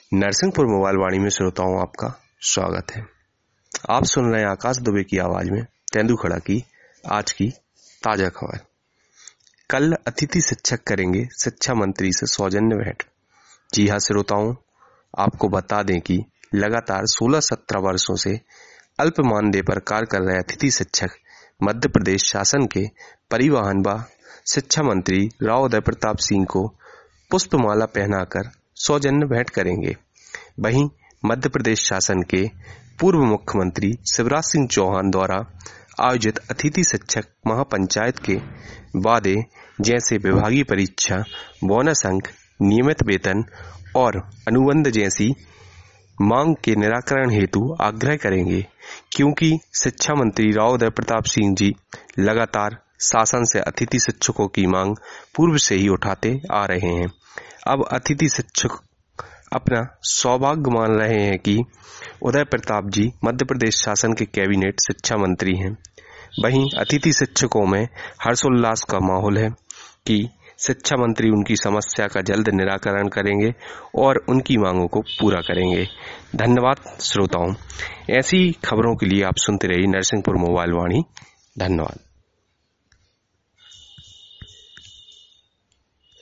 Narsinghpur mobile वाणी में श्रोताओं आपका स्वागत है। आप सुन रहे हैं आकाश दुबे की आवाज में तेंदुखड़ा की आज की ताजा खबर। कल अतिथि शिक्षक करेंगे शिक्षा मंत्री से सौजन्य भेंट। जी हां श्रोताओं, आपको बता दें कि लगातार 16-17 वर्षों से अल्प मानदेय पर कार्य कर रहे अतिथि शिक्षक मध्य प्रदेश शासन के परिवहन व शिक्षा मंत्री राव उदय प्रताप सिंह को पुष्पमाला पहनाकर सौजन्य भेंट करेंगे। वहीं मध्य प्रदेश शासन के पूर्व मुख्यमंत्री शिवराज सिंह चौहान द्वारा आयोजित अतिथि शिक्षक महापंचायत के वादे जैसे विभागीय परीक्षा, बोनस अंक, नियमित वेतन और अनुबंध जैसी मांग के निराकरण हेतु आग्रह करेंगे, क्योंकि शिक्षा मंत्री राव उदय प्रताप सिंह जी लगातार शासन से अतिथि शिक्षकों की मांग पूर्व से ही उठाते आ रहे हैं। अब अतिथि शिक्षक अपना सौभाग्य मान रहे हैं कि उदय प्रताप जी मध्य प्रदेश शासन के कैबिनेट शिक्षा मंत्री हैं। वहीं अतिथि शिक्षकों में हर्षोल्लास का माहौल है कि शिक्षा मंत्री उनकी समस्या का जल्द निराकरण करेंगे और उनकी मांगों को पूरा करेंगे। धन्यवाद श्रोताओं, ऐसी खबरों के लिए आप सुनते रहिए नरसिंहपुर मोबाइल वाणी। धन्यवाद।